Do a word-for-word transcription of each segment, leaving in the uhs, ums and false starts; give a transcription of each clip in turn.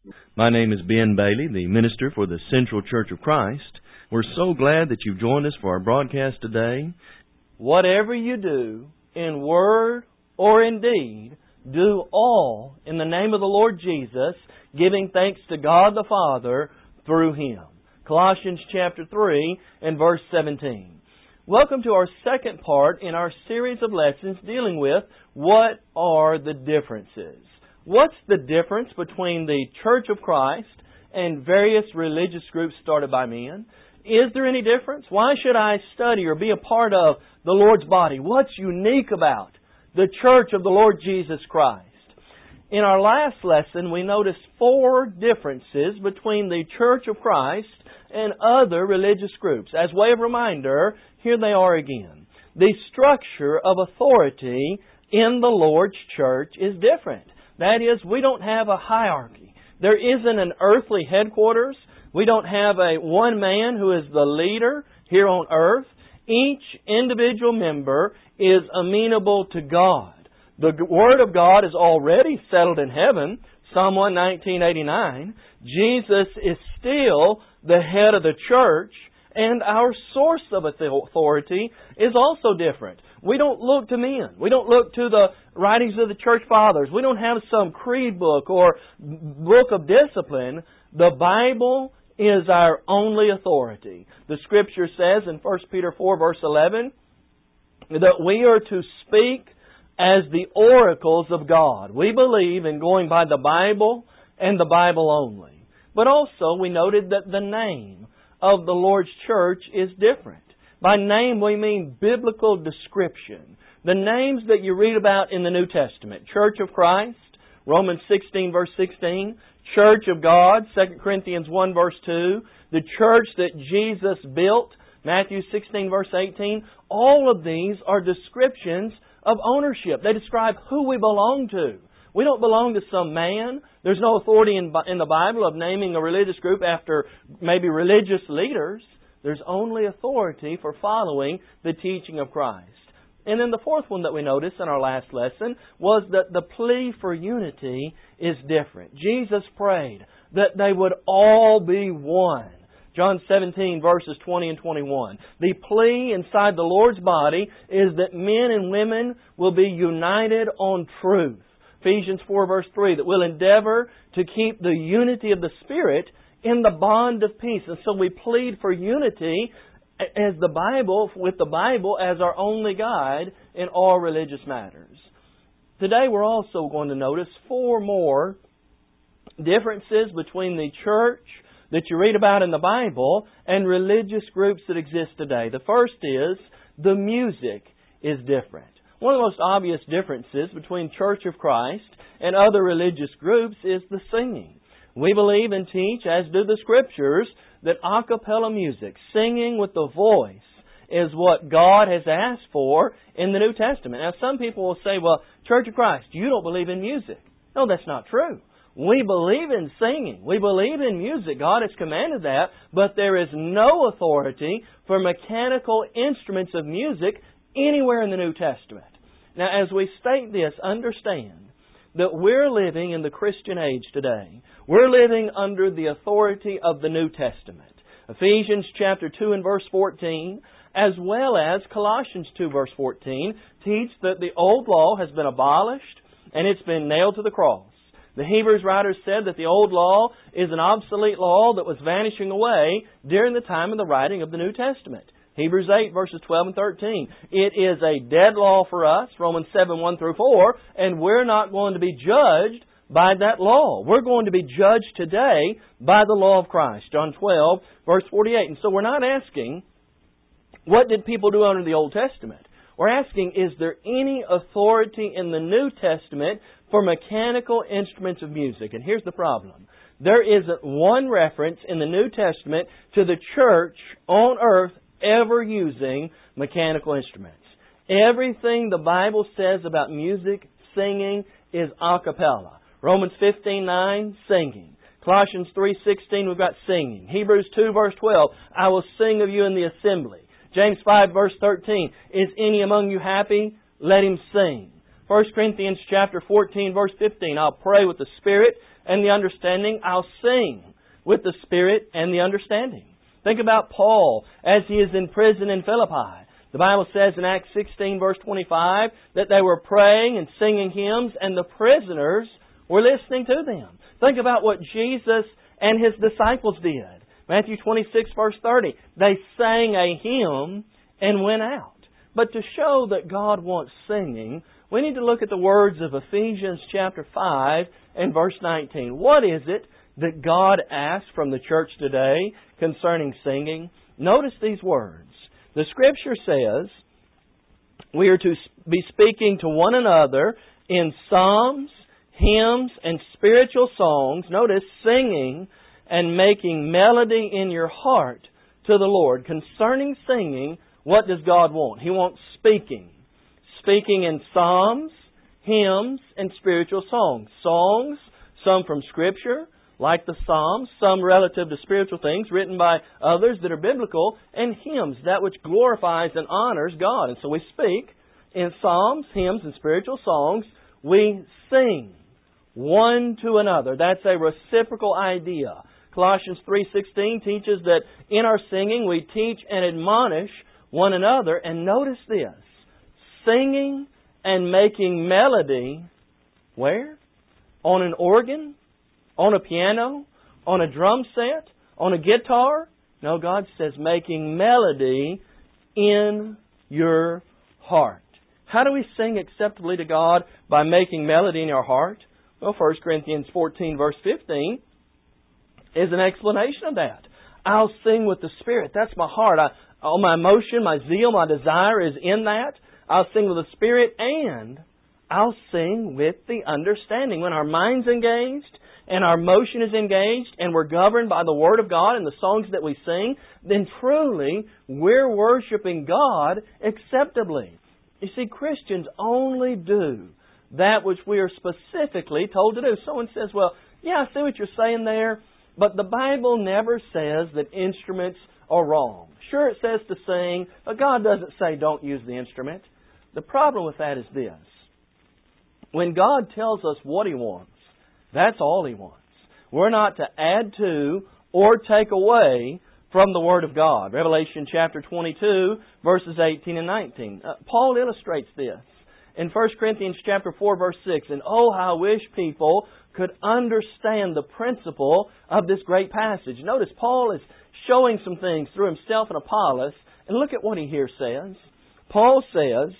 My name is Ben Bailey, the minister for the Central Church of Christ. We're so glad that you've joined us for our broadcast today. Whatever you do, in word or in deed, do all in the name of the Lord Jesus, giving thanks to God the Father through Him. Colossians chapter three and verse seventeen. Welcome to our second part in our series of lessons dealing with what are the differences. What's the difference between the Church of Christ and various religious groups started by men? Is there any difference? Why should I study or be a part of the Lord's body? What's unique about the Church of the Lord Jesus Christ? In our last lesson, we noticed four differences between the Church of Christ and other religious groups. As way of reminder, here they are again. The structure of authority in the Lord's church is different. That is, we don't have a hierarchy. There isn't an earthly headquarters. We don't have a one man who is the leader here on earth. Each individual member is amenable to God. The Word of God is already settled in heaven. Psalm one nineteen eighty-nine. Jesus is still the head of the church, and our source of authority is also different. We don't look to men. We don't look to the writings of the church fathers. We don't have some creed book or book of discipline. The Bible is our only authority. The Scripture says in First Peter four verse eleven that we are to speak as the oracles of God. We believe in going by the Bible and the Bible only. But also we noted that the name of the Lord's church is different. By name we mean biblical description. The names that you read about in the New Testament. Church of Christ, Romans sixteen verse sixteen. Church of God, Second Corinthians one verse two. The church that Jesus built, Matthew sixteen verse eighteen. All of these are descriptions of ownership. They describe who we belong to. We don't belong to some man. There's no authority in, in the Bible of naming a religious group after maybe religious leaders. There's only authority for following the teaching of Christ. And then the fourth one that we noticed in our last lesson was that the plea for unity is different. Jesus prayed that they would all be one. John seventeen verses twenty and twenty-one. The plea inside the Lord's body is that men and women will be united on truth. Ephesians four verse three, that we'll endeavor to keep the unity of the Spirit in the bond of peace. And so we plead for unity as the Bible, with the Bible as our only guide in all religious matters. Today we're also going to notice four more differences between the church that you read about in the Bible and religious groups that exist today. The first is the music is different. One of the most obvious differences between Church of Christ and other religious groups is the singing. We believe and teach, as do the Scriptures, that a cappella music, singing with the voice, is what God has asked for in the New Testament. Now, some people will say, well, Church of Christ, you don't believe in music. No, that's not true. We believe in singing. We believe in music. God has commanded that, but there is no authority for mechanical instruments of music anywhere in the New Testament. Now, as we state this, understand that we're living in the Christian age today. We're living under the authority of the New Testament. Ephesians chapter two and verse fourteen, as well as Colossians two verse fourteen, teach that the old law has been abolished and it's been nailed to the cross. The Hebrews writers said that the old law is an obsolete law that was vanishing away during the time of the writing of the New Testament. Hebrews eight verses twelve and thirteen. It is a dead law for us, Romans seven one through four, and we're not going to be judged by that law. We're going to be judged today by the law of Christ, John twelve verse forty-eight. And so we're not asking, what did people do under the Old Testament? We're asking, is there any authority in the New Testament for mechanical instruments of music? And here's the problem. There isn't one reference in the New Testament to the church on earth ever using mechanical instruments. Everything the Bible says about music, singing, is a cappella. Romans fifteen nine, singing. Colossians three sixteen, we've got singing. Hebrews two verse twelve, I will sing of you in the assembly. James five verse thirteen, is any among you happy? Let him sing. First Corinthians chapter fourteen, verse fifteen, I'll pray with the Spirit and the understanding. I'll sing with the Spirit and the understanding. Think about Paul as he is in prison in Philippi. The Bible says in Acts sixteen, verse twenty-five, that they were praying and singing hymns, and the prisoners were listening to them. Think about what Jesus and His disciples did. Matthew twenty-six, verse thirty, they sang a hymn and went out. But to show that God wants singing, we need to look at the words of Ephesians chapter five and verse nineteen. What is it that God asks from the church today concerning singing? Notice these words. The Scripture says we are to be speaking to one another in psalms, hymns, and spiritual songs. Notice, singing and making melody in your heart to the Lord. Concerning singing, what does God want? He wants speaking. Speaking in psalms, hymns, and spiritual songs. Songs, some from Scripture, like the Psalms, some relative to spiritual things written by others that are biblical, and hymns, that which glorifies and honors God. And so we speak in psalms, hymns, and spiritual songs. We sing one to another. That's a reciprocal idea. Colossians three sixteen teaches that in our singing we teach and admonish one another. And notice this, singing and making melody, where? On an organ? On a piano? On a drum set? On a guitar? No, God says making melody in your heart. How do we sing acceptably to God? By making melody in our heart? Well, First Corinthians fourteen, verse fifteen is an explanation of that. I'll sing with the Spirit. That's my heart. I, all my emotion, my zeal, my desire is in that. I'll sing with the Spirit, and I'll sing with the understanding. When our mind's engaged and our motion is engaged and we're governed by the Word of God and the songs that we sing, then truly we're worshiping God acceptably. You see, Christians only do that which we are specifically told to do. Someone says, well, yeah, I see what you're saying there, but the Bible never says that instruments are wrong. Sure, it says to sing, but God doesn't say don't use the instrument. The problem with that is this. When God tells us what He wants, that's all He wants. We're not to add to or take away from the Word of God. Revelation chapter twenty-two, verses eighteen and nineteen. Uh, Paul illustrates this in First Corinthians chapter four, verse six. And oh, how I wish people could understand the principle of this great passage. Notice Paul is showing some things through himself and Apollos. And look at what he here says. Paul says,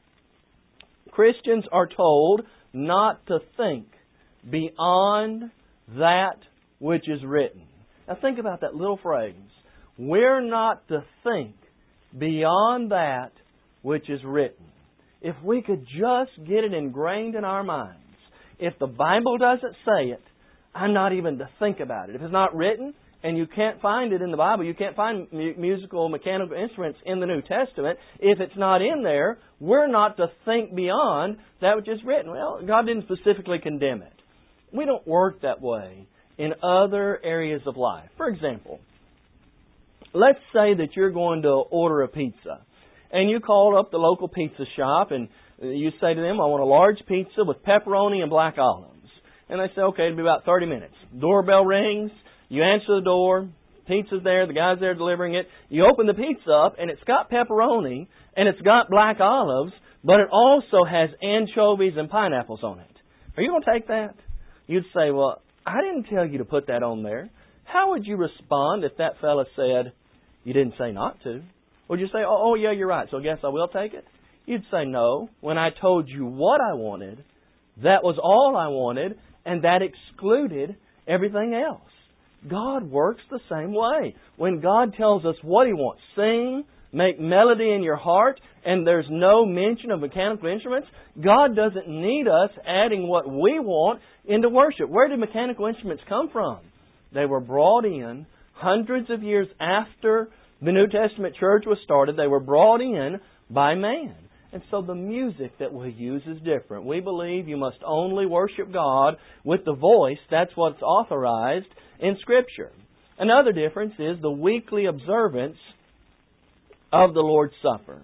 Christians are told not to think beyond that which is written. Now think about that little phrase. We're not to think beyond that which is written. If we could just get it ingrained in our minds, if the Bible doesn't say it, I'm not even to think about it. If it's not written, and you can't find it in the Bible, you can't find mu- musical, mechanical instruments in the New Testament, if it's not in there, we're not to think beyond that which is written. Well, God didn't specifically condemn it. We don't work that way in other areas of life. For example, let's say that you're going to order a pizza, and you call up the local pizza shop, and you say to them, I want a large pizza with pepperoni and black olives. And they say, okay, it'll be about thirty minutes. Doorbell rings, you answer the door, pizza's there, the guy's there delivering it. You open the pizza up, and it's got pepperoni, and it's got black olives, but it also has anchovies and pineapples on it. Are you going to take that? You'd say, well, I didn't tell you to put that on there. How would you respond if that fella said, you didn't say not to? Would you say, oh, oh yeah, you're right, so I guess I will take it? You'd say, no, when I told you what I wanted, that was all I wanted, and that excluded everything else. God works the same way. When God tells us what He wants, sing, make melody in your heart, and there's no mention of mechanical instruments, God doesn't need us adding what we want into worship. Where did mechanical instruments come from? They were brought in hundreds of years after the New Testament church was started. They were brought in by man. And so the music that we use is different. We believe you must only worship God with the voice. That's what's authorized in Scripture. Another difference is the weekly observance of the Lord's Supper.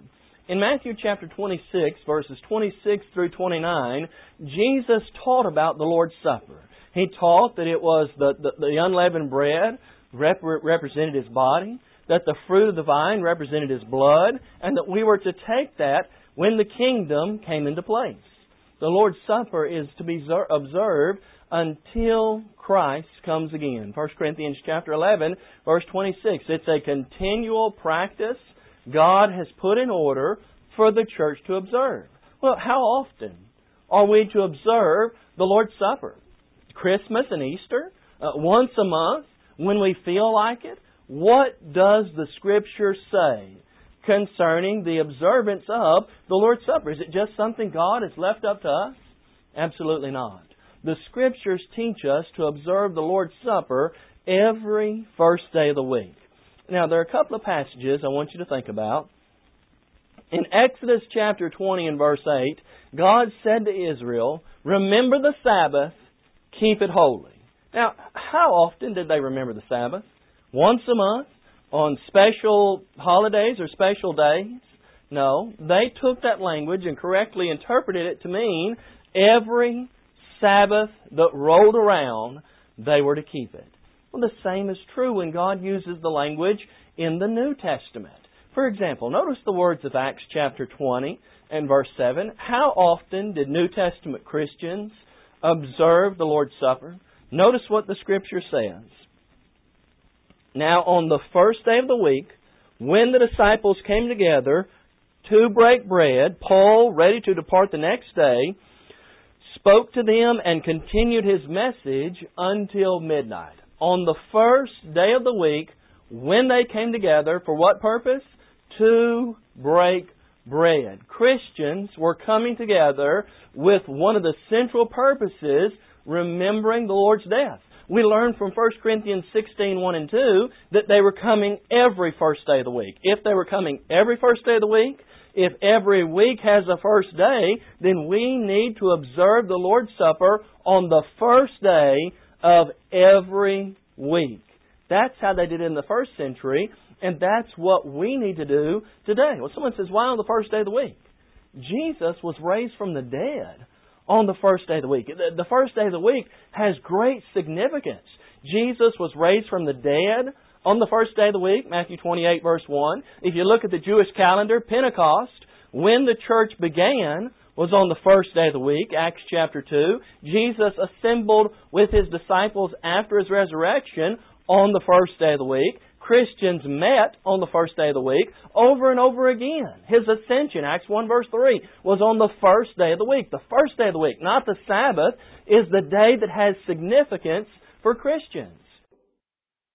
In Matthew chapter twenty-six, verses twenty-six through twenty-nine, Jesus taught about the Lord's Supper. He taught that it was the, the, the unleavened bread rep- represented His body, that the fruit of the vine represented His blood, and that we were to take that when the kingdom came into place. The Lord's Supper is to be observed until Christ comes again. First Corinthians chapter eleven, verse twenty-six. It's a continual practice God has put in order for the church to observe. Well, how often are we to observe the Lord's Supper? Christmas and Easter? Uh, once a month? When we feel like it? What does the Scripture say concerning the observance of the Lord's Supper? Is it just something God has left up to us? Absolutely not. The Scriptures teach us to observe the Lord's Supper every first day of the week. Now, there are a couple of passages I want you to think about. In Exodus chapter twenty and verse eight, God said to Israel, "Remember the Sabbath, keep it holy." Now, how often did they remember the Sabbath? Once a month? On special holidays or special days? No. They took that language and correctly interpreted it to mean every Sabbath that rolled around, they were to keep it. Well, the same is true when God uses the language in the New Testament. For example, notice the words of Acts chapter twenty and verse seven. How often did New Testament Christians observe the Lord's Supper? Notice what the Scripture says. Now, on the first day of the week, when the disciples came together to break bread, Paul, ready to depart the next day, spoke to them and continued his message until midnight. On the first day of the week, when they came together, for what purpose? To break bread. Christians were coming together with one of the central purposes, remembering the Lord's death. We learn from First Corinthians sixteen, one and two, that they were coming every first day of the week. If they were coming every first day of the week, if every week has a first day, then we need to observe the Lord's Supper on the first day of every week. That's how they did it in the first century, and that's what we need to do today. Well, someone says, why on the first day of the week? Jesus was raised from the dead on the first day of the week. The first day of the week has great significance. Jesus was raised from the dead on the first day of the week, Matthew twenty-eight, verse one. If you look at the Jewish calendar, Pentecost, when the church began, was on the first day of the week, Acts chapter two. Jesus assembled with His disciples after His resurrection on the first day of the week. Christians met on the first day of the week over and over again. His ascension, Acts one verse three, was on the first day of the week. The first day of the week, not the Sabbath, is the day that has significance for Christians.